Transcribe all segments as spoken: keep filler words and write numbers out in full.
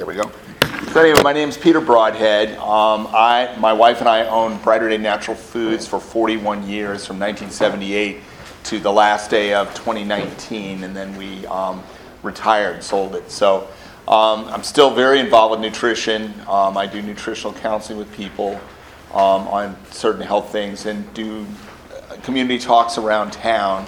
There we go. So anyway, my name's Peter Broadhead. Um, I, my wife and I owned Brighter Day Natural Foods for forty-one years, from nineteen seventy-eight to the last day of twenty nineteen, and then we um, retired, sold it. So um, I'm still very involved with nutrition. Um, I do nutritional counseling with people um, on certain health things and do community talks around town.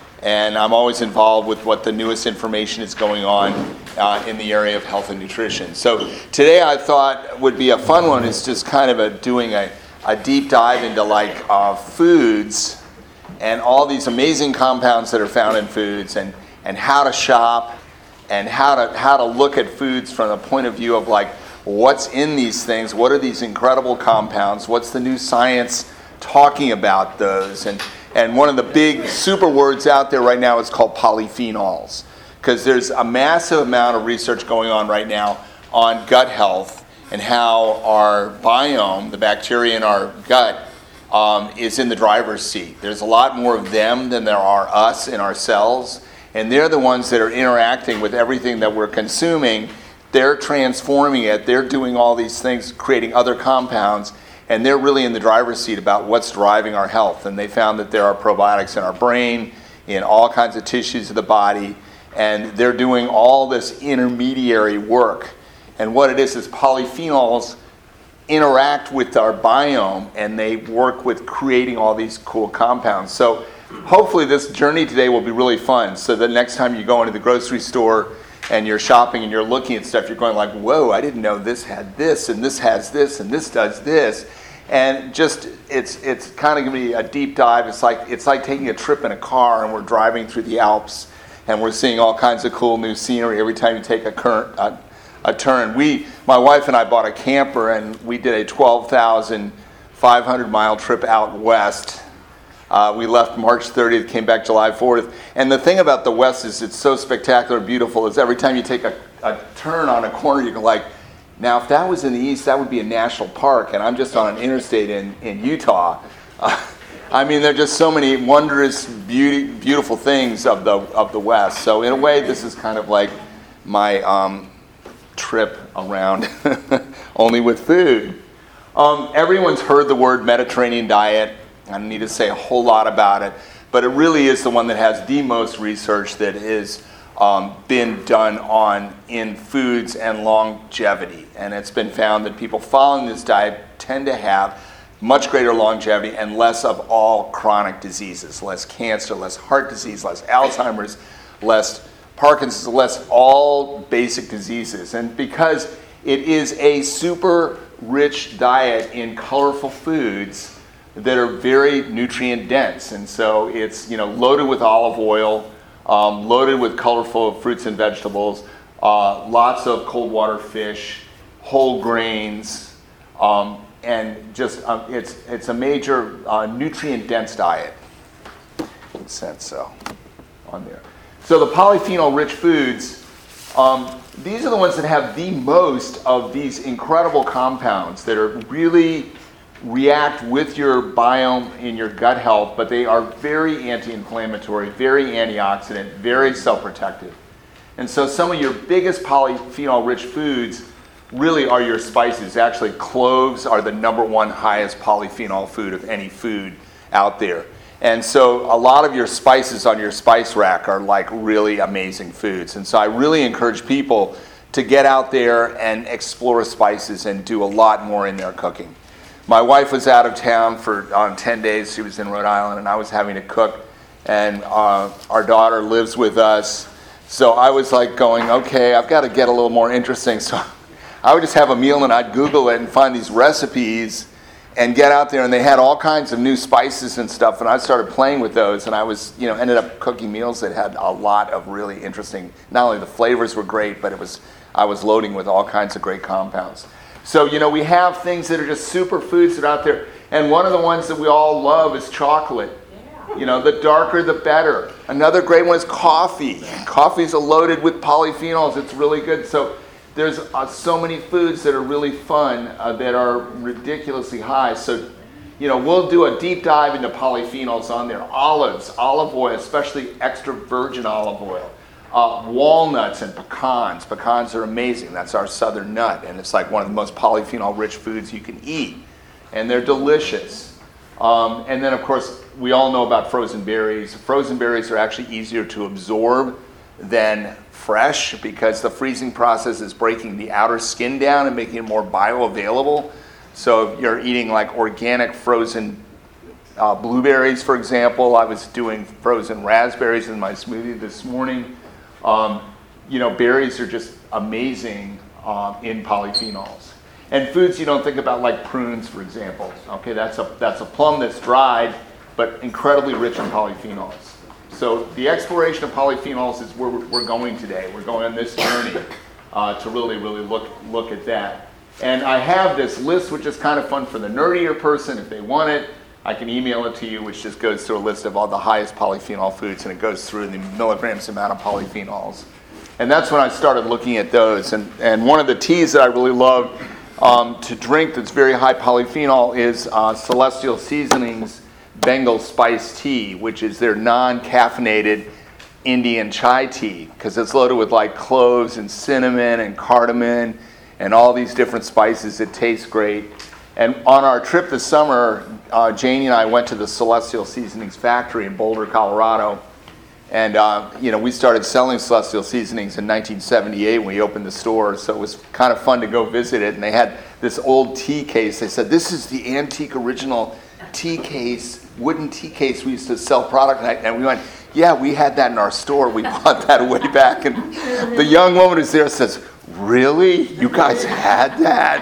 And I'm always involved with what the newest information is going on uh, in the area of health and nutrition. So today I thought would be a fun one is just kind of a, doing a, a deep dive into like uh, foods and all these amazing compounds that are found in foods, and, and how to shop and how to how to look at foods from the point of view of like what's in these things, what are these incredible compounds, what's the new science talking about those. And And one of the big super words out there right now is called polyphenols, because there's a massive amount of research going on right now on gut health and how our biome, the bacteria in our gut, um, is in the driver's seat. There's a lot more of them than there are us in our cells, and they're the ones that are interacting with everything that we're consuming. They're transforming it. They're doing all these things, creating other compounds. And they're really in the driver's seat about what's driving our health. And they found that there are probiotics in our brain, in all kinds of tissues of the body, and they're doing all this intermediary work. And what it is is polyphenols interact with our biome, and they work with creating all these cool compounds. So hopefully this journey today will be really fun. So the next time you go into the grocery store and you're shopping and you're looking at stuff, you're going like, whoa, I didn't know this had this, and this has this, and this does this. And just, it's it's kind of going to be a deep dive. It's like it's like taking a trip in a car, and we're driving through the Alps, and we're seeing all kinds of cool new scenery every time you take a, current, a, a turn. We, my wife and I bought a camper, and we did a twelve thousand five hundred mile trip out west. Uh, we left March thirtieth, came back July fourth. And the thing about the West is it's so spectacular and beautiful is every time you take a, a turn on a corner, you can like, now if that was in the East, that would be a national park, and I'm just on an interstate in, in Utah. Uh, I mean, there are just so many wondrous, beauty, beautiful things of the of the West. So in a way, this is kind of like my um, trip around, only with food. Um, everyone's heard the word Mediterranean diet. I don't need to say a whole lot about it, but it really is the one that has the most research that has um, been done on in foods and longevity. And it's been found that people following this diet tend to have much greater longevity and less of all chronic diseases, less cancer, less heart disease, less Alzheimer's, less Parkinson's, less all basic diseases. And because it is a super rich diet in colorful foods that are very nutrient dense, and so it's you know loaded with olive oil, um, loaded with colorful fruits and vegetables, uh, lots of cold water fish, whole grains, um, and just um, it's it's a major uh, nutrient dense diet. It said so on there. So the polyphenol rich foods, um, these are the ones that have the most of these incredible compounds that are really react with your biome in your gut health, but they are very anti-inflammatory, very antioxidant, very cell-protective. And so some of your biggest polyphenol-rich foods really are your spices. Actually, cloves are the number one highest polyphenol food of any food out there. And so a lot of your spices on your spice rack are like really amazing foods. And so I really encourage people to get out there and explore spices and do a lot more in their cooking. My wife was out of town for on ten days. She was in Rhode Island, and I was having to cook. And uh, our daughter lives with us. So I was like going, okay, I've got to get a little more interesting. So I would just have a meal, and I'd Google it and find these recipes and get out there. And they had all kinds of new spices and stuff. And I started playing with those. And I was, you know, ended up cooking meals that had a lot of really interesting, not only the flavors were great, but it was I was loading with all kinds of great compounds. So, you know, we have things that are just super foods that are out there. And one of the ones that we all love is chocolate. Yeah. You know, the darker, the better. Another great one is coffee. Coffee is loaded with polyphenols. It's really good. So there's uh, so many foods that are really fun uh, that are ridiculously high. So, you know, we'll do a deep dive into polyphenols on there. Olives, olive oil, especially extra virgin olive oil. Uh, walnuts and pecans. Pecans are amazing. That's our southern nut, and it's like one of the most polyphenol-rich foods you can eat. And they're delicious. Um, and then, of course, we all know about frozen berries. Frozen berries are actually easier to absorb than fresh because the freezing process is breaking the outer skin down and making it more bioavailable. So if you're eating like organic frozen uh, blueberries, for example, I was doing frozen raspberries in my smoothie this morning. Um, you know, berries are just amazing um, in polyphenols. And foods you don't think about, like prunes, for example. Okay, that's a that's a plum that's dried, but incredibly rich in polyphenols. So the exploration of polyphenols is where we're going today. We're going on this journey uh, to really, really look look at that. And I have this list, which is kind of fun for the nerdier person. If they want it, I can email it to you, which just goes through a list of all the highest polyphenol foods, and it goes through the milligrams amount of polyphenols. And that's when I started looking at those. And, and one of the teas that I really love um, to drink that's very high polyphenol is uh, Celestial Seasonings Bengal Spice Tea, which is their non-caffeinated Indian chai tea, because it's loaded with like cloves and cinnamon and cardamom and all these different spices. It tastes great. And on our trip this summer, uh, Janie and I went to the Celestial Seasonings factory in Boulder, Colorado. And uh, you know, we started selling Celestial Seasonings in nineteen seventy-eight when we opened the store, so it was kind of fun to go visit it. And they had this old tea case. They said, this is the antique original tea case, wooden tea case we used to sell product. And, I, and we went, yeah, we had that in our store. We bought that way back. And the young woman who's there says, really? You guys had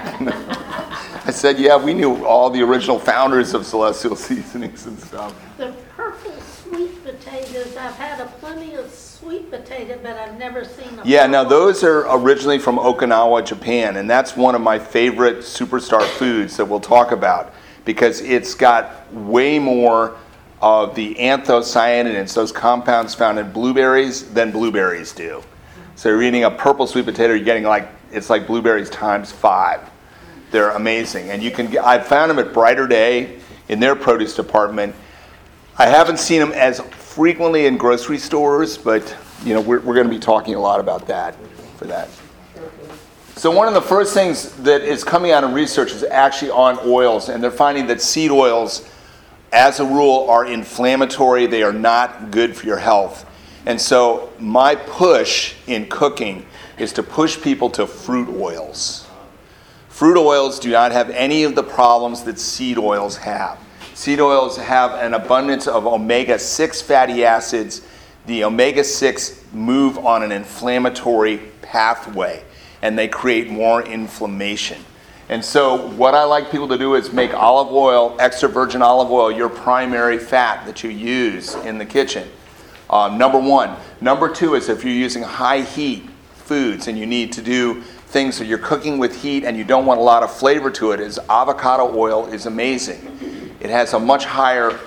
that? I said, yeah, we knew all the original founders of Celestial Seasonings and stuff. The purple sweet potatoes, I've had a plenty of sweet potato, but I've never seen a Yeah, now purple. those are originally from Okinawa, Japan, and that's one of my favorite superstar foods that we'll talk about because it's got way more of the anthocyanins, those compounds found in blueberries, than blueberries do. So you're eating a purple sweet potato, you're getting like, it's like blueberries times five. They're amazing. And you can get, I found them at Brighter Day in their produce department. I haven't seen them as frequently in grocery stores, but you know, we're, we're going to be talking a lot about that for that. So one of the first things that is coming out of research is actually on oils, and they're finding that seed oils, as a rule, are inflammatory. They are not good for your health. And so my push in cooking is to push people to fruit oils. Fruit oils do not have any of the problems that seed oils have. Seed oils have an abundance of omega six fatty acids. The omega six move on an inflammatory pathway, and they create more inflammation. And so what I like people to do is make olive oil, extra virgin olive oil, your primary fat that you use in the kitchen. Um, number one. Number two is if you're using high heat foods and you need to do things that you're cooking with heat and you don't want a lot of flavor to it, is avocado oil is amazing. It has a much higher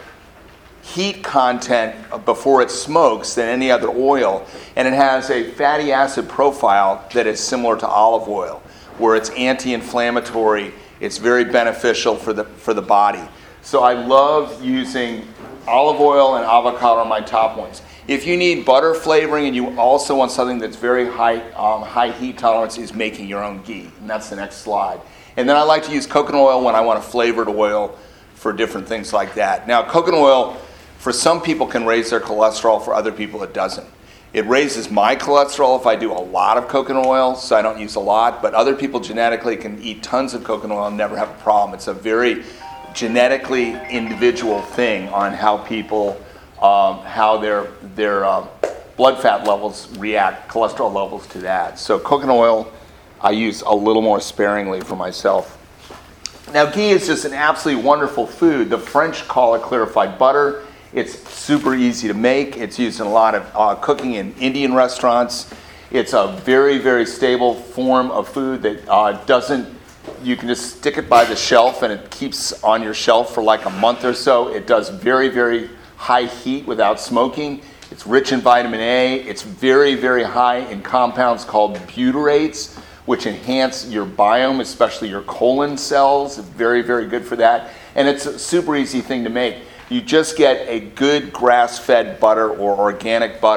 heat content before it smokes than any other oil, and it has a fatty acid profile that is similar to olive oil, where it's anti-inflammatory. It's very beneficial for the for the body. So I love using olive oil and avocado are my top ones. If you need butter flavoring and you also want something that's very high um, high heat tolerance, is making your own ghee, and that's the next slide. And then I like to use coconut oil when I want a flavored oil for different things like that. Now, coconut oil, for some people, can raise their cholesterol. For other people, it doesn't. It raises my cholesterol if I do a lot of coconut oil, so I don't use a lot. But other people genetically can eat tons of coconut oil and never have a problem. It's a very genetically individual thing on how people, um, how their their uh, blood fat levels react, cholesterol levels to that. So coconut oil, I use a little more sparingly for myself. Now, ghee is just an absolutely wonderful food. The French call it clarified butter. It's super easy to make. It's used in a lot of uh, cooking in Indian restaurants. It's a very, very stable form of food that uh, doesn't, you can just stick it by the shelf and it keeps on your shelf for like a month or so. It does very, very high heat without smoking. It's rich in vitamin A. It's very, very high in compounds called butyrates, which enhance your biome, especially your colon cells. Very, very good for that. And it's a super easy thing to make. You just get a good grass-fed butter or organic butter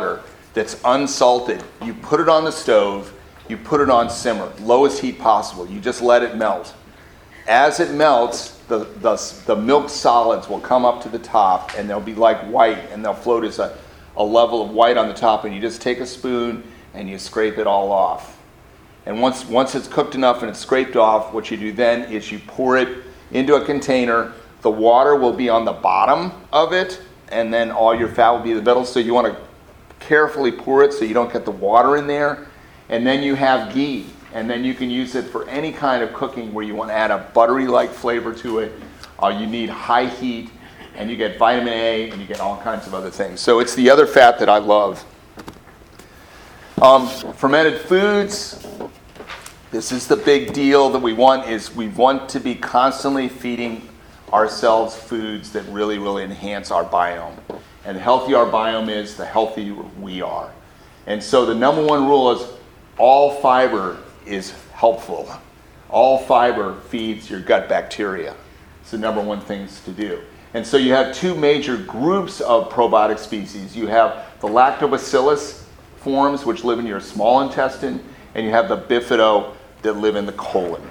that's unsalted. You put it on the stove, you put it on simmer, lowest heat possible. You just let it melt. As it melts, the, the, the milk solids will come up to the top, and they'll be like white, and they'll float as a, a level of white on the top, and you just take a spoon and you scrape it all off. And once, once it's cooked enough and it's scraped off, what you do then is you pour it into a container. The water will be on the bottom of it, and then all your fat will be in the middle. So you want to carefully pour it so you don't get the water in there. And then you have ghee, and then you can use it for any kind of cooking where you want to add a buttery-like flavor to it. Uh, you need high heat, and you get vitamin A, and you get all kinds of other things. So it's the other fat that I love. Um, fermented foods. This is the big deal that we want, is we want to be constantly feeding ourselves foods that really, really enhance our biome. And the healthier our biome is, the healthier we are. And so the number one rule is all fiber is helpful. All fiber feeds your gut bacteria. It's the number one things to do. And so you have two major groups of probiotic species. You have the lactobacillus forms, which live in your small intestine, and you have the bifido that live in the colon.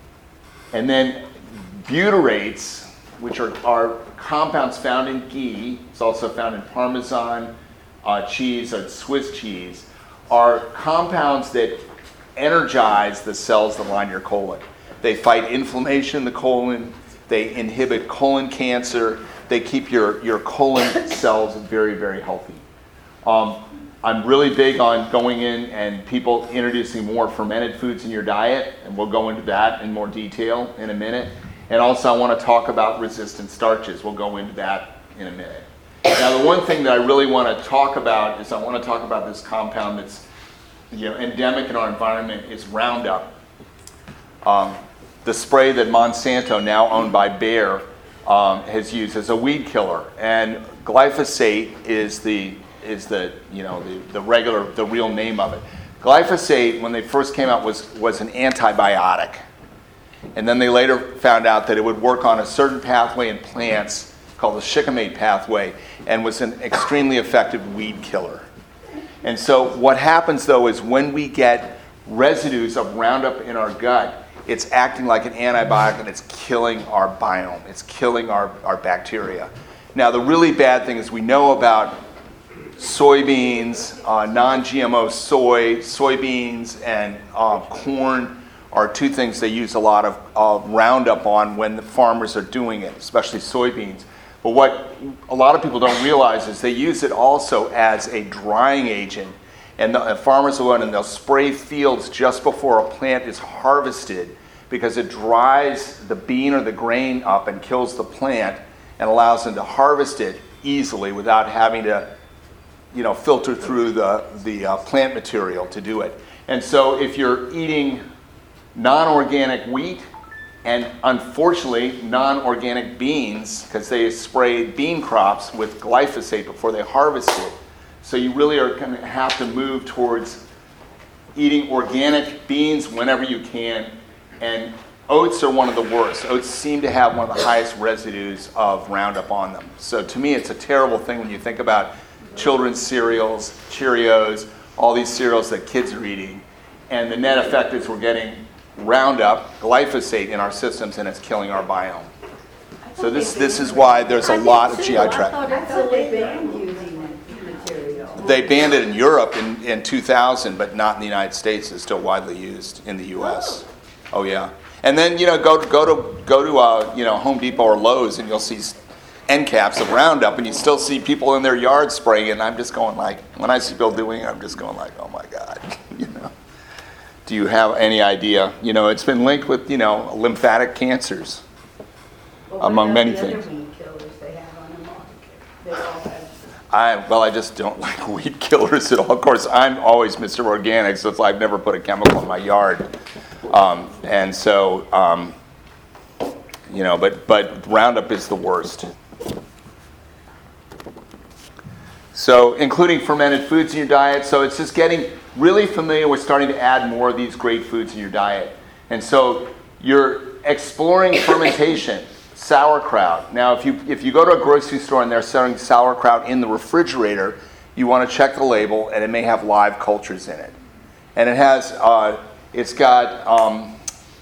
And then butyrates, which are, are compounds found in ghee, it's also found in Parmesan uh, cheese or Swiss cheese, are compounds that energize the cells that line your colon. They fight inflammation in the colon, they inhibit colon cancer, they keep your, your colon cells very, very healthy. Um, I'm really big on going in and people introducing more fermented foods in your diet, and we'll go into that in more detail in a minute. And also I want to talk about resistant starches. We'll go into that in a minute. Now the one thing that I really want to talk about is I want to talk about this compound that's, you know, endemic in our environment is Roundup. Um, the spray that Monsanto, now owned by Bayer, um, has used as a weed killer. And glyphosate is the is the you know the, the regular the real name of it. Glyphosate, when they first came out, was was an antibiotic. And then they later found out that it would work on a certain pathway in plants called the shikimate pathway, and was an extremely effective weed killer. And so what happens though is when we get residues of Roundup in our gut, it's acting like an antibiotic and it's killing our biome. It's killing our, our bacteria. Now the really bad thing is we know about soybeans, uh, non-G M O soy, soybeans and uh, corn are two things they use a lot of uh, Roundup on when the farmers are doing it, especially soybeans. But what a lot of people don't realize is they use it also as a drying agent. And the and farmers will go in and they'll spray fields just before a plant is harvested because it dries the bean or the grain up and kills the plant and allows them to harvest it easily without having to, you know, filter through the, the uh, plant material to do it. And so if you're eating non-organic wheat and unfortunately non-organic beans, because they sprayed bean crops with glyphosate before they harvested. So you really are going to have to move towards eating organic beans whenever you can. And oats are one of the worst. Oats seem to have one of the highest residues of Roundup on them. So to me it's a terrible thing when you think about children's cereals, Cheerios, all these cereals that kids are eating. And the net effect is we're getting Roundup, glyphosate in our systems, and it's killing our biome. So this this is why there's a lot of G I tract. I thought they banned using that material. They banned it in Europe in, in two thousand, but not in the United States. It's still widely used in the U S. Oh, yeah. And then, you know, go to go to go to uh, you know, Home Depot or Lowe's, and you'll see end caps of Roundup, and you still see people in their yard spraying it. And I'm just going like, when I see people doing it, I'm just going like, oh my God, you know. Do you have any idea? You know, it's been linked with, you know, lymphatic cancers, Well, what among about many the other things. weed killers they have on them all? They all have. I well, I just don't like weed killers at all. Of course, I'm always Mister Organic, so it's like I've never put a chemical in my yard, um, and so um, you know. But but Roundup is the worst. So, including fermented foods in your diet. So it's just getting really familiar with starting to add more of these great foods in your diet. And so you're exploring fermentation, sauerkraut. Now, if you if you go to a grocery store and they're selling sauerkraut in the refrigerator, you want to check the label, and it may have live cultures in it. And it has, uh, it's got, um,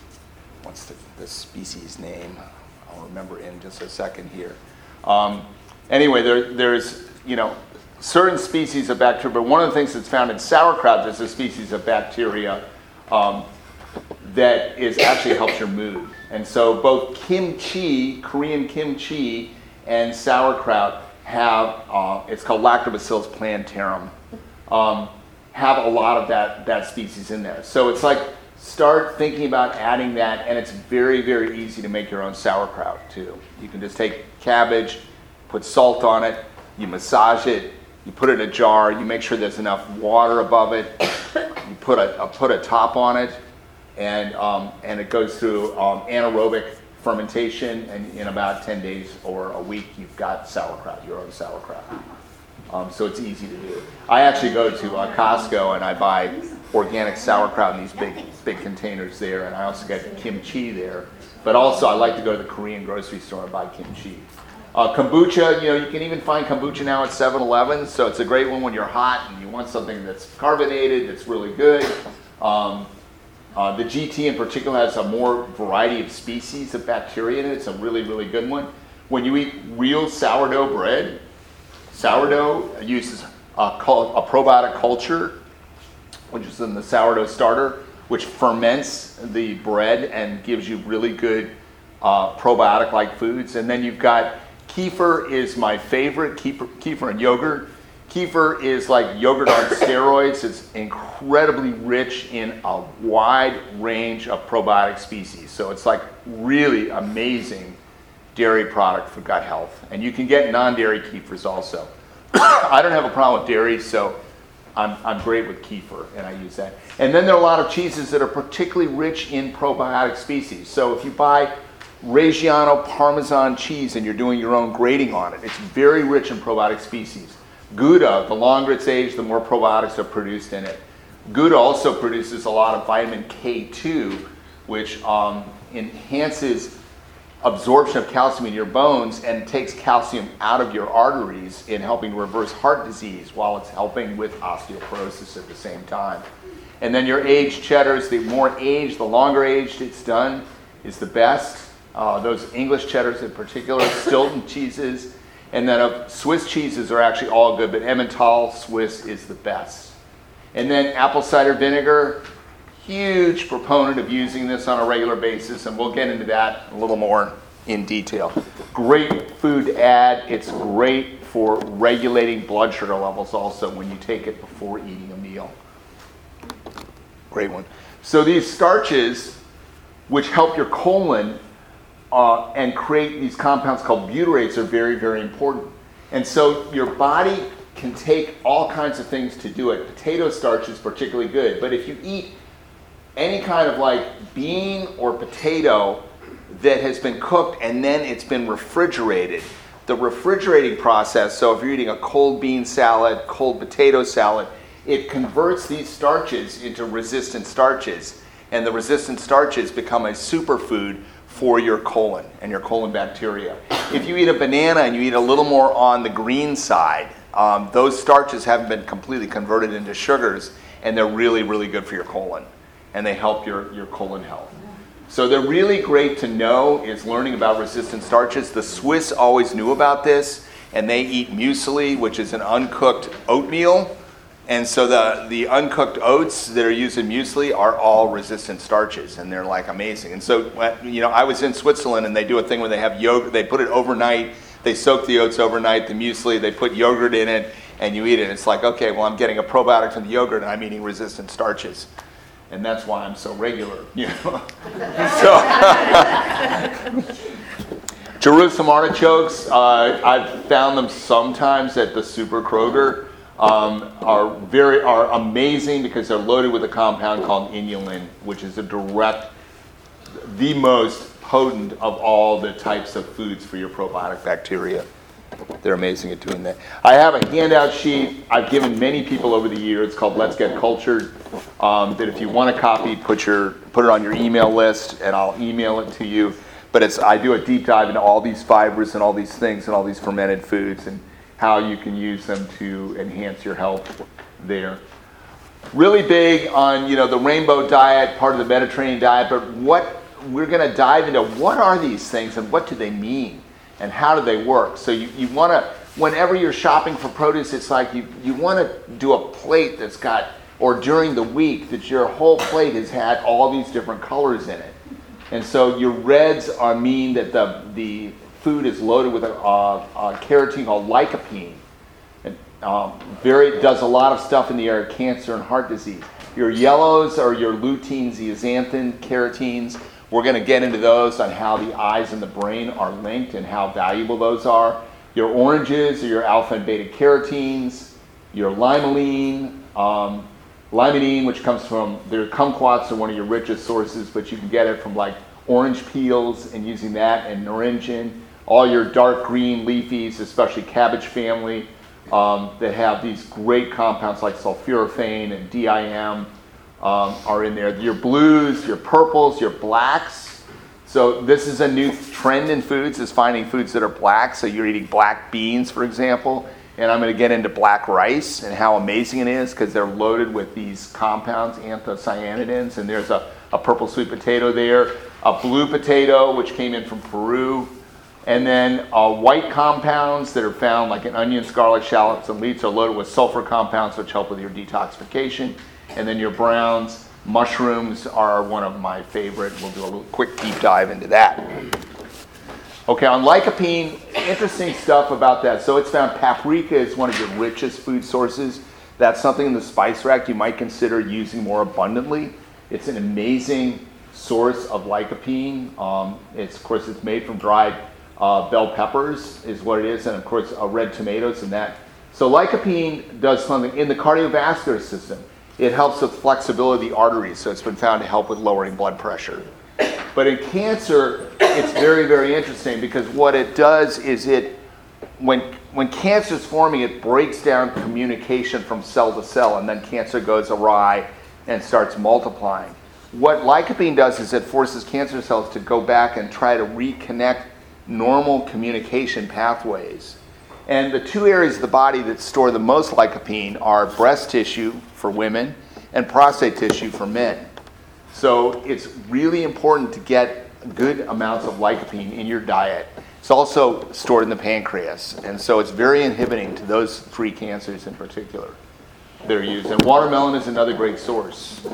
what's the, the species name? I'll remember in just a second here. Um, anyway, there, there's, you know, certain species of bacteria, but one of the things that's found in sauerkraut, there's a species of bacteria um, that is actually helps your mood. And so both kimchi, Korean kimchi, and sauerkraut have, uh, it's called Lactobacillus plantarum, um, have a lot of that, that species in there. So it's like, start thinking about adding that, and it's very, very easy to make your own sauerkraut too. You can just take cabbage, put salt on it, you massage it, you put it in a jar, you make sure there's enough water above it, you put a, a put a top on it, and um, and it goes through um, anaerobic fermentation, and in about ten days or a week, you've got sauerkraut, your own sauerkraut. Um, so it's easy to do. I actually go to uh, Costco and I buy organic sauerkraut in these big big containers there, and I also get kimchi there. But also, I like to go to the Korean grocery store and buy kimchi. Uh, kombucha, you know, you can even find kombucha now at seven eleven, so it's a great one when you're hot and you want something that's carbonated, that's really good. Um, uh, the G T in particular has a more variety of species of bacteria in it. It's a really, really good one. When you eat real sourdough bread, sourdough uses a, cul- a probiotic culture, which is in the sourdough starter, which ferments the bread and gives you really good uh, probiotic-like foods. And then you've got kefir is my favorite, kefir, kefir and yogurt. Kefir is like yogurt on steroids. It's incredibly rich in a wide range of probiotic species. So it's like really amazing dairy product for gut health. And you can get non-dairy kefirs also. I don't have a problem with dairy, so I'm, I'm great with kefir, and I use that. And then there are a lot of cheeses that are particularly rich in probiotic species. So if you buy Reggiano Parmesan cheese and you're doing your own grating on it, it's very rich in probiotic species. Gouda, the longer it's aged, the more probiotics are produced in it. Gouda also produces a lot of vitamin K two, which um, enhances absorption of calcium in your bones and takes calcium out of your arteries in helping reverse heart disease while it's helping with osteoporosis at the same time. And then your aged cheddars, the more aged, the longer aged it's done, is the best. Uh, those English cheddars in particular, Stilton cheeses, and then uh, Swiss cheeses are actually all good, but Emmental Swiss is the best. And then apple cider vinegar, huge proponent of using this on a regular basis, and we'll get into that a little more in detail. Great food to add. It's great for regulating blood sugar levels also when you take it before eating a meal. Great one. So these starches, which help your colon uh, and create these compounds called butyrates, are very, very important. And so your body can take all kinds of things to do it. Potato starch is particularly good, but if you eat any kind of like bean or potato that has been cooked and then it's been refrigerated, the refrigerating process, so if you're eating a cold bean salad, cold potato salad, it converts these starches into resistant starches, and the resistant starches become a superfood for your colon and your colon bacteria. If you eat a banana and you eat a little more on the green side, um, those starches haven't been completely converted into sugars, and they're really, really good for your colon, and they help your, your colon health. So they're really great to know, is learning about resistant starches. The Swiss always knew about this, and they eat muesli, which is an uncooked oatmeal. And so the, the uncooked oats that are used in muesli are all resistant starches, and they're like amazing. And so, you know, I was in Switzerland, and they do a thing where they have yogurt. They put it overnight. They soak the oats overnight, the muesli. They put yogurt in it, and you eat it. And it's like, okay, well, I'm getting a probiotic from the yogurt, and I'm eating resistant starches. And that's why I'm so regular, you know. So, Jerusalem artichokes, uh, I've found them sometimes at the Super Kroger. Um, are very are amazing because they're loaded with a compound called inulin, which is a direct, the most potent of all the types of foods for your probiotic bacteria. They're amazing at doing that. I have a handout sheet I've given many people over the years. It's called Let's Get Cultured. Um, that if you want a copy, put your put it on your email list, and I'll email it to you. But it's I do a deep dive into all these fibers and all these things and all these fermented foods and how you can use them to enhance your health there. Really big on, you know, the rainbow diet, part of the Mediterranean diet, but what we're going to dive into, what are these things and what do they mean and how do they work? So you, you want to, whenever you're shopping for produce, it's like you, you want to do a plate that's got, or during the week, that your whole plate has had all these different colors in it. And so your reds are mean that the, the food is loaded with a, a, a carotene called lycopene. And um, very does a lot of stuff in the area of cancer and heart disease. Your yellows are your lutein, zeaxanthin, carotenes. We're going to get into those on how the eyes and the brain are linked and how valuable those are. Your oranges are your alpha and beta carotenes. Your limonene, um, limonene, which comes from, their kumquats are one of your richest sources, but you can get it from like orange peels and using that, and naringin. All your dark green leafies, especially cabbage family, um, that have these great compounds like sulforaphane and D I M um, are in there. Your blues, your purples, your blacks. So this is a new trend in foods, is finding foods that are black. So you're eating black beans, for example. And I'm going to get into black rice and how amazing it is because they're loaded with these compounds, anthocyanidins. And there's a, a purple sweet potato there, a blue potato, which came in from Peru. And then uh, white compounds that are found like in onions, garlic, shallots, and leeks are loaded with sulfur compounds, which help with your detoxification. And then your browns, mushrooms are one of my favorite. We'll do a little quick deep dive into that. Okay, on lycopene, interesting stuff about that. So it's found paprika is one of your richest food sources. That's something in the spice rack you might consider using more abundantly. It's an amazing source of lycopene. Um, it's, of course, it's made from dried uh, bell peppers is what it is, and of course uh, red tomatoes and that. So lycopene does something in the cardiovascular system. It helps with flexibility of the arteries, so it's been found to help with lowering blood pressure. But in cancer, it's very, very interesting because what it does is it, when when cancer is forming, it breaks down communication from cell to cell, and then cancer goes awry and starts multiplying. What lycopene does is it forces cancer cells to go back and try to reconnect normal communication pathways. And the two areas of the body that store the most lycopene are breast tissue for women and prostate tissue for men. So it's really important to get good amounts of lycopene in your diet. It's also stored in the pancreas, and so it's very inhibiting to those three cancers in particular that are used. And watermelon is another great source.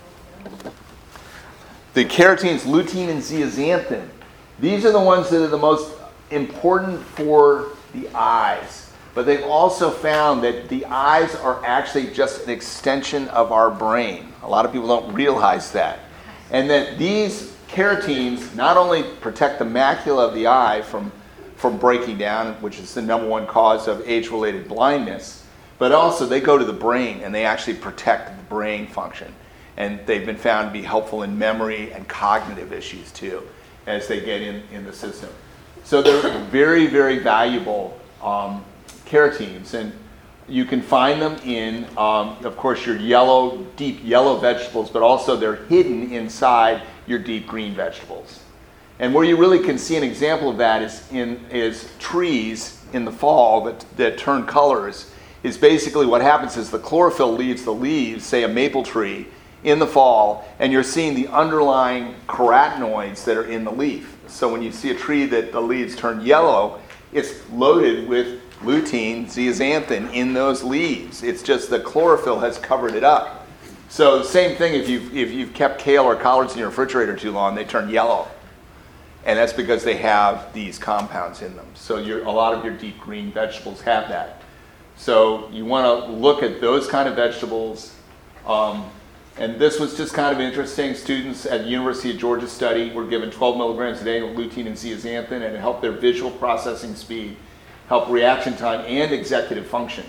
The carotenes, lutein and zeaxanthin, these are the ones that are the most important for the eyes. But they've also found that the eyes are actually just an extension of our brain. A lot of people don't realize that. And that these carotenes not only protect the macula of the eye from, from breaking down, which is the number one cause of age-related blindness, but also they go to the brain and they actually protect the brain function. And they've been found to be helpful in memory and cognitive issues too, as they get in, in the system. So they're very, very valuable um, carotenes. And you can find them in, um, of course, your yellow, deep yellow vegetables, but also they're hidden inside your deep green vegetables. And where you really can see an example of that is in is trees in the fall that, that turn colors. Is basically what happens is the chlorophyll leaves the leaves, say a maple tree, in the fall, and you're seeing the underlying carotenoids that are in the leaf. So when you see a tree that the leaves turn yellow, it's loaded with lutein, zeaxanthin in those leaves. It's just the chlorophyll has covered it up. So same thing if you've, if you've kept kale or collards in your refrigerator too long, they turn yellow. And that's because they have these compounds in them. So your, a lot of your deep green vegetables have that. So you want to look at those kind of vegetables. Um, and this was just kind of interesting. Students at the University of Georgia study were given twelve milligrams a day of lutein and zeaxanthin, and it helped their visual processing speed, help reaction time, and executive function.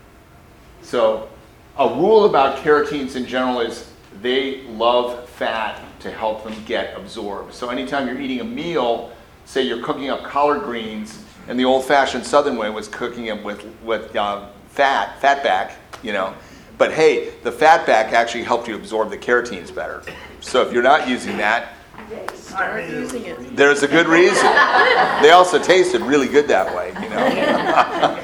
So a rule about carotenes in general is they love fat to help them get absorbed. So anytime you're eating a meal, say you're cooking up collard greens, and the old-fashioned Southern way was cooking them with, with uh, fat, fat back, you know. But hey, the fat back actually helped you absorb the carotenes better. So if you're not using that, Start using it. there's a good reason. They also tasted really good that way, you know.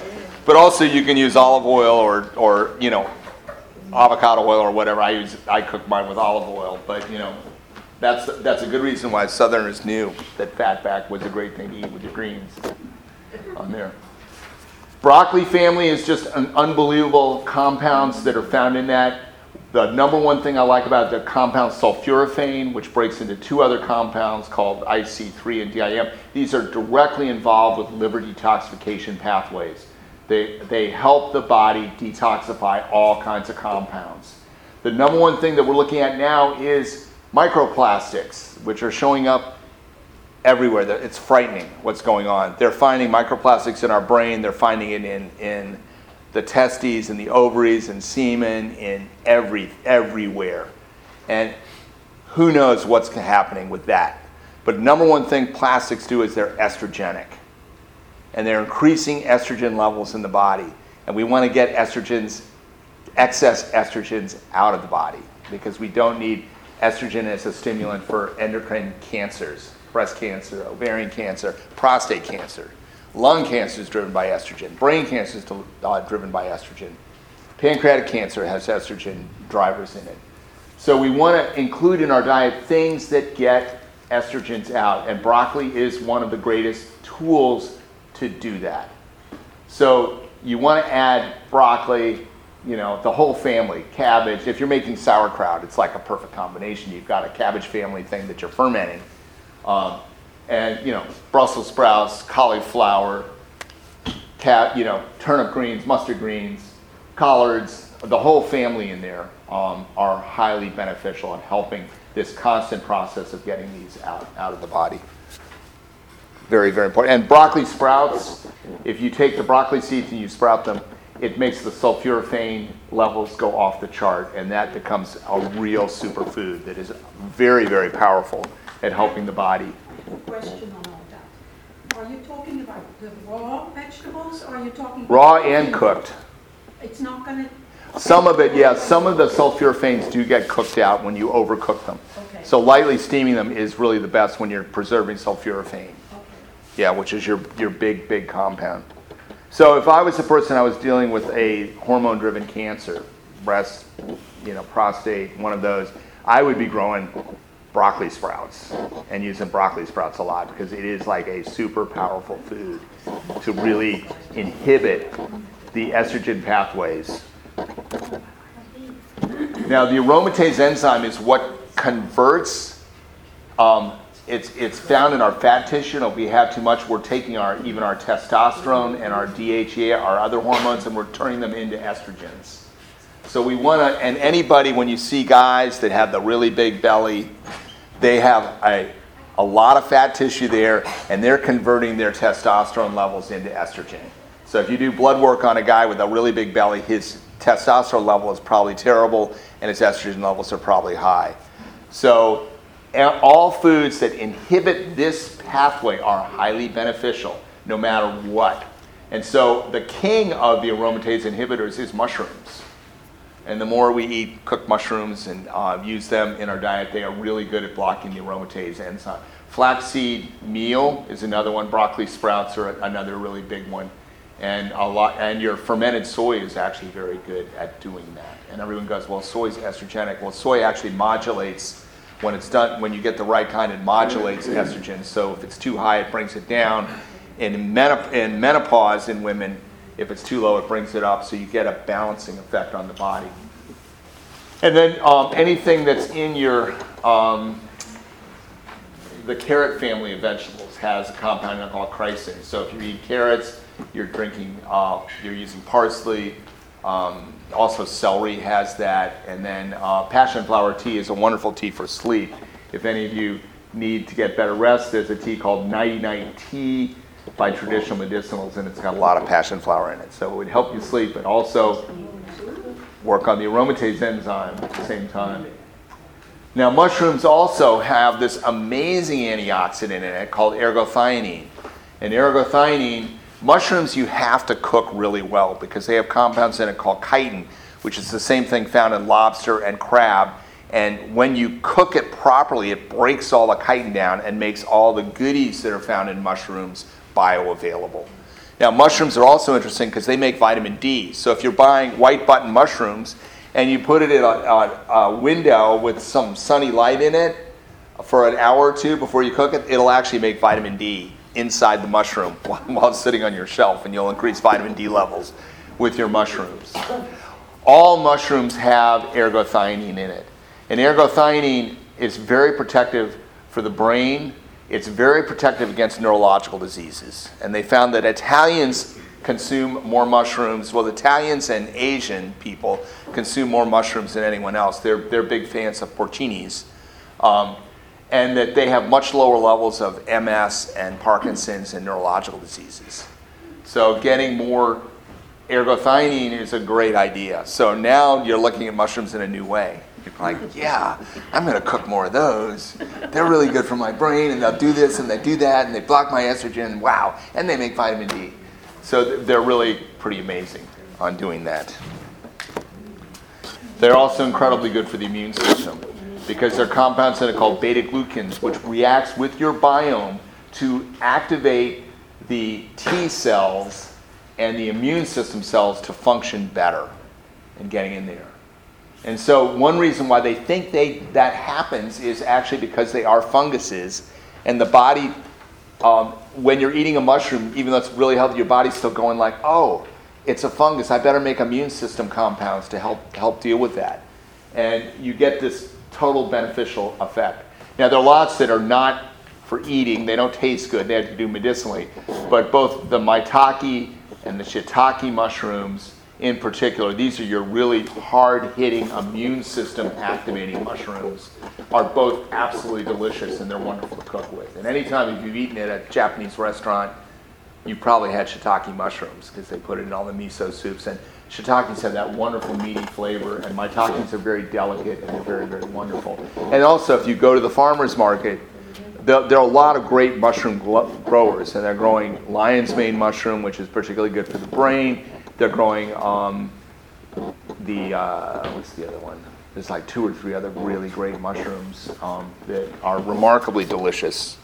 But also you can use olive oil or, or you know, avocado oil or whatever. I use I cook mine with olive oil, but you know, that's that's a good reason why Southerners knew that fatback was a great thing to eat with your greens on there. Broccoli family is just an unbelievable compounds that are found in that. The number one thing I like about the compound sulforaphane, which breaks into two other compounds called I C three and D I M. These are directly involved with liver detoxification pathways. They, they help the body detoxify all kinds of compounds. The number one thing that we're looking at now is microplastics, which are showing up everywhere. It's frightening what's going on. They're finding microplastics in our brain. They're finding it in, in the testes and the ovaries and semen, in every everywhere. And who knows what's happening with that. But number one thing plastics do is they're estrogenic. And they're increasing estrogen levels in the body. And we want to get estrogens, excess estrogens out of the body, because we don't need estrogen as a stimulant for endocrine cancers, breast cancer, ovarian cancer, prostate cancer. Lung cancer is driven by estrogen. Brain cancer is uh, driven by estrogen. Pancreatic cancer has estrogen drivers in it. So we want to include in our diet things that get estrogens out. And broccoli is one of the greatest tools to do that. So you want to add broccoli, you know, the whole family, cabbage. If you're making sauerkraut, it's like a perfect combination. You've got a cabbage family thing that you're fermenting. Um, and, you know, Brussels sprouts, cauliflower, cat, you know, turnip greens, mustard greens, collards, the whole family in there um, are highly beneficial in helping this constant process of getting these out, out of the body. Very, very important. And broccoli sprouts, if you take the broccoli seeds and you sprout them, it makes the sulforaphane levels go off the chart, and that becomes a real superfood that is very, very powerful at helping the body. Question on all that. Are you talking about the raw vegetables, or are you talking Raw and cooked. It's not going to... Some of it, yeah, some of the sulforaphanes do get cooked out when you overcook them. Okay. So lightly steaming them is really the best when you're preserving sulforaphane. Okay. Yeah, which is your, your big, big compound. So if I was a person I was dealing with a hormone-driven cancer, breast, you know, prostate, one of those, I would be growing broccoli sprouts and using broccoli sprouts a lot, because it is like a super powerful food to really inhibit the estrogen pathways. Now, the aromatase enzyme is what converts, um, it's it's found in our fat tissue, and if we have too much, we're taking our even our testosterone and our D H E A, our other hormones, and we're turning them into estrogens. So we want to, and anybody, when you see guys that have the really big belly, they have a, a lot of fat tissue there, and they're converting their testosterone levels into estrogen. So if you do blood work on a guy with a really big belly, his testosterone level is probably terrible, and his estrogen levels are probably high. So all foods that inhibit this pathway are highly beneficial, no matter what. And so the king of the aromatase inhibitors is mushrooms. And the more we eat cooked mushrooms and uh, use them in our diet, they are really good at blocking the aromatase enzyme. Flaxseed meal is another one. Broccoli sprouts are another really big one. And a lot, and your fermented soy is actually very good at doing that. And everyone goes, well, soy is estrogenic. Well, soy actually modulates, when it's done, when you get the right kind, it modulates estrogen. So if it's too high, it brings it down. And in, menop- in menopause in women, if it's too low, it brings it up, so you get a balancing effect on the body. And then um, anything that's in your, um, the carrot family of vegetables has a compound called chrysin. So if you eat carrots, you're drinking, uh, you're using parsley. Um, also celery has that. And then uh, passion flower tea is a wonderful tea for sleep. If any of you need to get better rest, there's a tea called Nighty Night Tea by Traditional Medicinals, and it's got a lot of passion flower in it. So it would help you sleep, but also work on the aromatase enzyme at the same time. Now, mushrooms also have this amazing antioxidant in it called ergothioneine. And ergothioneine, mushrooms you have to cook really well, because they have compounds in it called chitin, which is the same thing found in lobster and crab. And when you cook it properly, it breaks all the chitin down and makes all the goodies that are found in mushrooms bioavailable. Now, mushrooms are also interesting because they make vitamin D. So if you're buying white button mushrooms and you put it in a, a, a window with some sunny light in it for an hour or two before you cook it, it'll actually make vitamin D inside the mushroom while, while it's sitting on your shelf, and you'll increase vitamin D levels with your mushrooms. All mushrooms have ergothioneine in it. And ergothioneine is very protective for the brain. It's very protective against neurological diseases. And they found that Italians consume more mushrooms. Well, Italians and Asian people consume more mushrooms than anyone else. They're, they're big fans of porcinis. Um, and that they have much lower levels of M S and Parkinson's and neurological diseases. So getting more ergothioneine is a great idea. So now you're looking at mushrooms in a new way. You're like, yeah, I'm going to cook more of those. They're really good for my brain, and they'll do this and they do that, and they block my estrogen, wow, and they make vitamin D. So they're really pretty amazing on doing that. They're also incredibly good for the immune system because they're compounds that are called beta-glucans, which reacts with your biome to activate the T cells and the immune system cells to function better and getting in there. And so one reason why they think they that happens is actually because they are funguses, and the body, um, when you're eating a mushroom, even though it's really healthy, your body's still going like, oh, it's a fungus. I better make immune system compounds to help help deal with that. And you get this total beneficial effect. Now, there are lots that are not for eating. They don't taste good. They have to do medicinally. But both the maitake and the shiitake mushrooms in particular, these are your really hard-hitting immune system activating mushrooms, are both absolutely delicious, and they're wonderful to cook with. And anytime if you've eaten at a Japanese restaurant, you probably had shiitake mushrooms because they put it in all the miso soups. And shiitakes have that wonderful meaty flavor, and maitakes are very delicate and they're very, very wonderful. And also, if you go to the farmer's market, there, there are a lot of great mushroom growers, and they're growing lion's mane mushroom, which is particularly good for the brain. They're growing um, the, uh, what's the other one? There's like two or three other really great mushrooms um, that are remarkably delicious.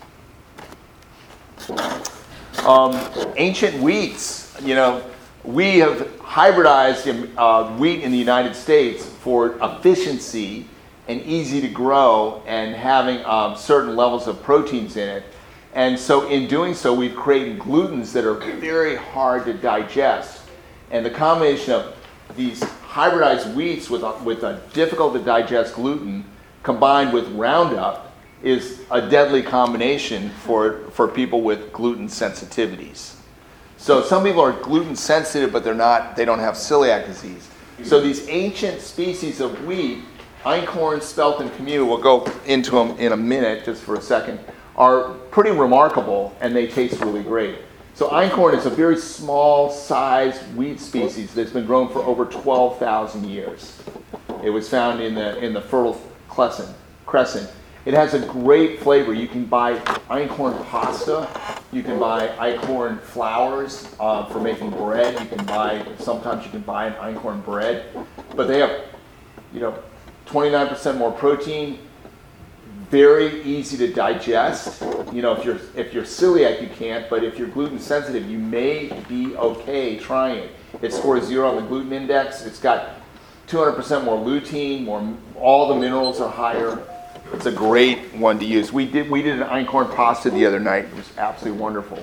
Um, ancient wheats, you know, we have hybridized uh, wheat in the United States for efficiency and easy to grow and having um, certain levels of proteins in it. And so in doing so, we've created glutens that are very hard to digest. And the combination of these hybridized wheats with a, with a difficult to digest gluten combined with Roundup is a deadly combination for, for people with gluten sensitivities. So some people are gluten sensitive, but they're not, they don't have celiac disease. So these ancient species of wheat, einkorn, spelt, and camus, we'll go into them in a minute just for a second, are pretty remarkable, and they taste really great. So einkorn is a very small sized wheat species that's been grown for over twelve thousand years. It was found in the in the Fertile Crescent. Crescent. It has a great flavor. You can buy einkorn pasta. You can buy einkorn flours uh, for making bread. You can buy, sometimes you can buy an einkorn bread. But they have, you know, twenty-nine percent more protein, very easy to digest. You know, if you're if you're celiac, you can't, but if you're gluten sensitive, you may be okay trying it. It scores zero on the gluten index. It's got two hundred percent more lutein, more, all the minerals are higher. It's a great one to use. We did we did an einkorn pasta the other night. It was absolutely wonderful.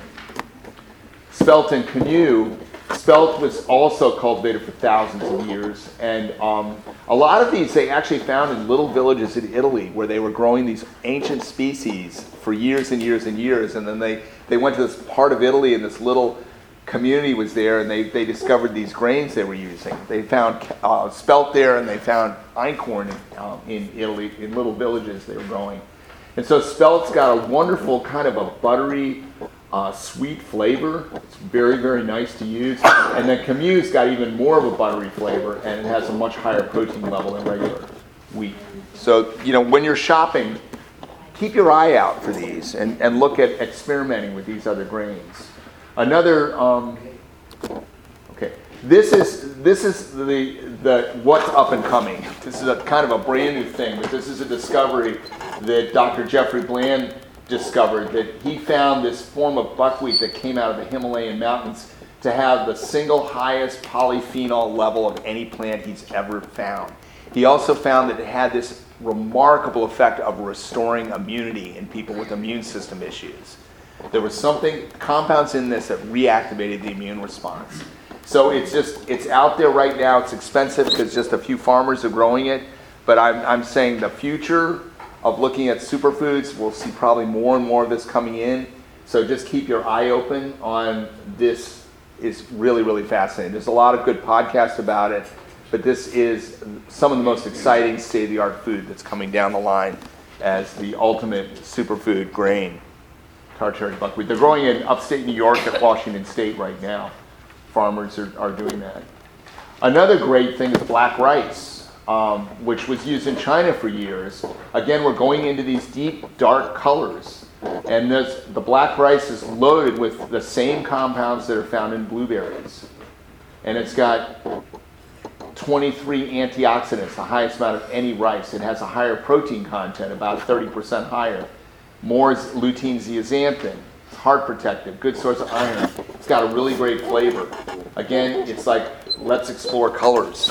Spelt and camus. Spelt was also cultivated for thousands of years, and um, a lot of these they actually found in little villages in Italy where they were growing these ancient species for years and years and years, and then they, they went to this part of Italy and this little community was there, and they, they discovered these grains they were using. They found uh, spelt there, and they found einkorn in, um, in Italy, in little villages they were growing. And so spelt's got a wonderful kind of a buttery, uh, sweet flavor. It's very, very nice to use. And then camus got even more of a buttery flavor, and it has a much higher protein level than regular wheat. So, you know, when you're shopping, keep your eye out for these and, and look at experimenting with these other grains. Another, um, okay, this is this is the the what's up and coming. This is a kind of a brand new thing, but this is a discovery that Doctor Jeffrey Bland discovered. That he found this form of buckwheat that came out of the Himalayan mountains to have the single highest polyphenol level of any plant he's ever found. He also found that it had this remarkable effect of restoring immunity in people with immune system issues. There was something, compounds in this that reactivated the immune response. So it's just, it's out there right now. It's expensive because just a few farmers are growing it. But I'm, I'm saying the future of looking at superfoods, we'll see probably more and more of this coming in. So just keep your eye open on this. Is really, really fascinating. There's a lot of good podcasts about it, but this is some of the most exciting state-of-the-art food that's coming down the line as the ultimate superfood grain, Tartary buckwheat. They're growing in upstate New York at Washington State right now. Farmers are, are doing that. Another great thing is black rice, um, which was used in China for years. Again, we're going into these deep, dark colors. And this, the black rice is loaded with the same compounds that are found in blueberries. And it's got twenty-three antioxidants, the highest amount of any rice. It has a higher protein content, about thirty percent higher. More is lutein zeaxanthin. It's heart protective, good source of iron. It's got a really great flavor. Again, it's like, let's explore colors.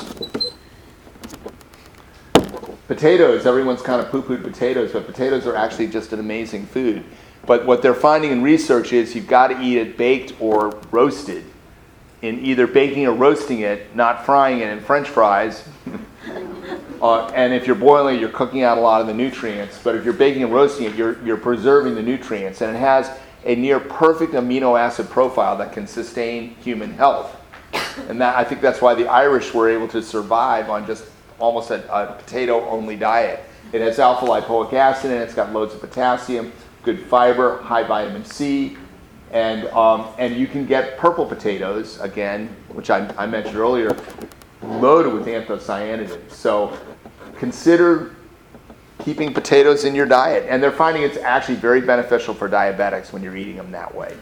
Potatoes, everyone's kind of poo-pooed potatoes, but potatoes are actually just an amazing food. But what they're finding in research is you've got to eat it baked or roasted. In either baking or roasting it, not frying it in French fries. uh, and if you're boiling it, you're cooking out a lot of the nutrients. But if you're baking and roasting it, you're, you're preserving the nutrients. And it has a near perfect amino acid profile that can sustain human health. And that, I think that's why the Irish were able to survive on just almost a, a potato-only diet. It has alpha-lipoic acid in it. It's got loads of potassium, good fiber, high vitamin C, and um, and you can get purple potatoes, again, which I, I mentioned earlier, loaded with anthocyanidins. So consider keeping potatoes in your diet. And they're finding it's actually very beneficial for diabetics when you're eating them that way.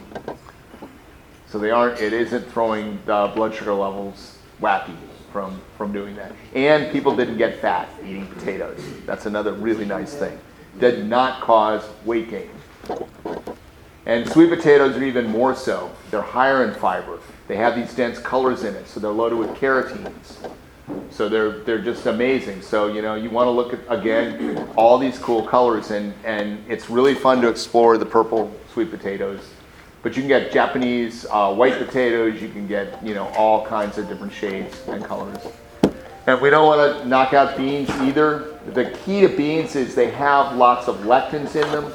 So they aren't, it isn't throwing the blood sugar levels wacky from, from doing that. And people didn't get fat eating potatoes. That's another really nice thing. Did not cause weight gain. And sweet potatoes are even more so. They're higher in fiber. They have these dense colors in it, so they're loaded with carotenes. So they're they're just amazing. So, you know, you want to look at, again, all these cool colors, and, and it's really fun to explore the purple sweet potatoes. But you can get Japanese uh, white potatoes. You can get, you know, all kinds of different shades and colors. And we don't want to knock out beans either. The key to beans is they have lots of lectins in them.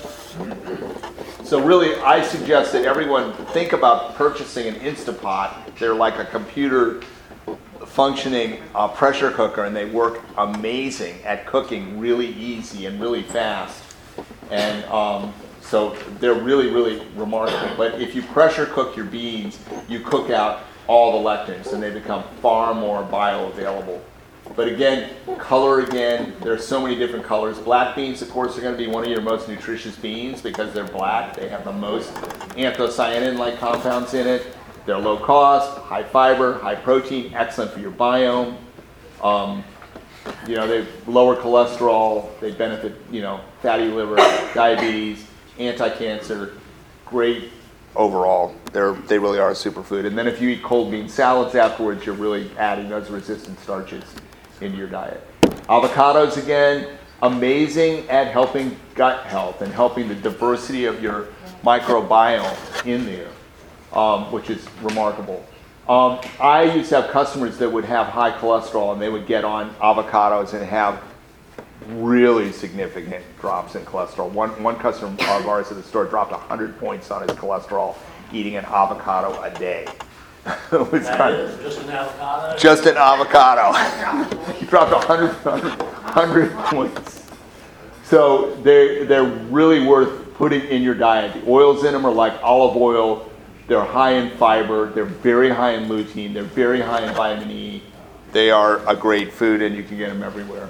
So really, I suggest that everyone think about purchasing an Instapot. They're like a computer functioning uh, pressure cooker, and they work amazing at cooking really easy and really fast. And um, so they're really, really remarkable. But if you pressure cook your beans, you cook out all the lectins, and they become far more bioavailable. But again, color again, there's so many different colors. Black beans, of course, are going to be one of your most nutritious beans because they're black. They have the most anthocyanin-like compounds in it. They're low cost, high fiber, high protein, excellent for your biome. Um, you know, they lower cholesterol. They benefit, you know, fatty liver, diabetes, anti-cancer. Great overall. They're, they really are a superfood. And then if you eat cold bean salads afterwards, you're really adding those resistant starches into your diet. Avocados, again, amazing at helping gut health and helping the diversity of your microbiome in there, um, which is remarkable. Um, I used to have customers that would have high cholesterol, and they would get on avocados and have really significant drops in cholesterol. One, one customer of ours at the store dropped one hundred points on his cholesterol eating an avocado a day. It was That kind is of, just an avocado? just an avocado. He dropped one hundred, one hundred points. So they're, they're really worth putting in your diet. The oils in them are like olive oil. They're high in fiber. They're very high in lutein. They're very high in vitamin E. They are a great food, and you can get them everywhere.